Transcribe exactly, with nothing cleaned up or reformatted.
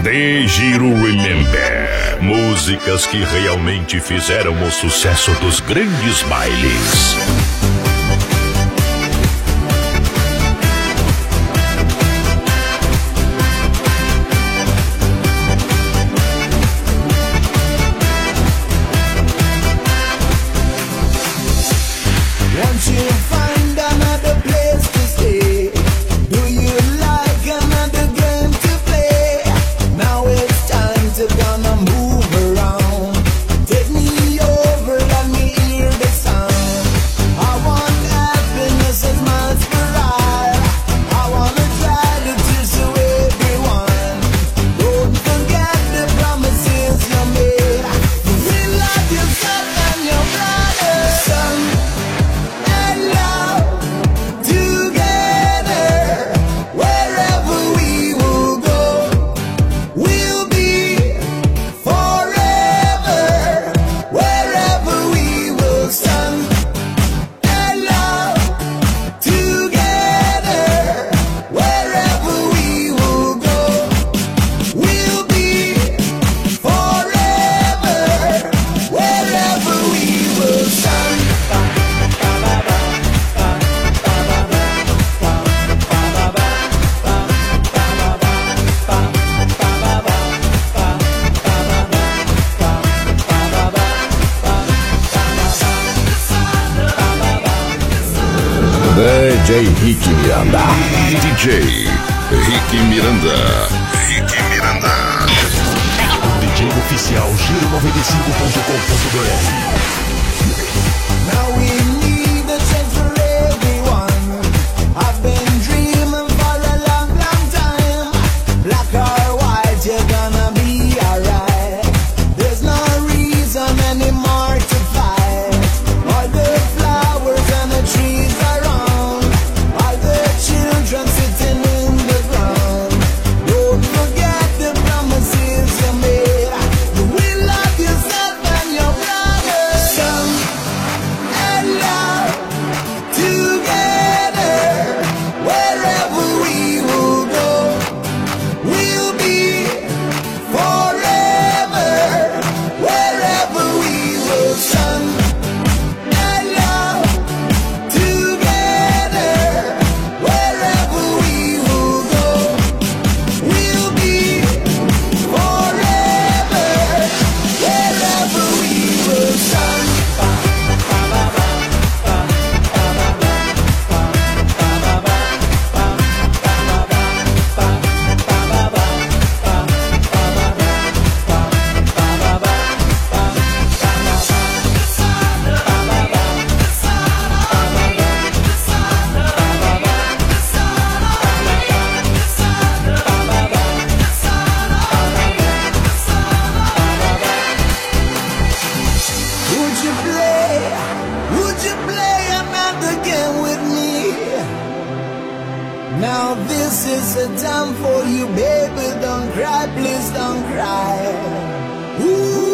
D Giro Remember. Músicas que realmente fizeram o sucesso dos grandes bailes. D J Rick Miranda. D J Rick Miranda. Rick Miranda. D J oficial Giro noventa e cinco ponto com ponto b r. Now we need a change for everyone. I've been dreaming for a long, long time. Black or white, you're gonna be alright. There's no reason anymore to fight. All the flowers and the trees around, all the children sitting in the ground. Don't forget the promises you made. You will love yourself and your brother. Son and love together. Wherever we will go, we'll be forever. Wherever we will, son and love together. Wherever we will go, we'll be forever. Wherever we will, son. Would you play, would you play another game with me? Now this is a time for you, baby, don't cry, please don't cry. Ooh.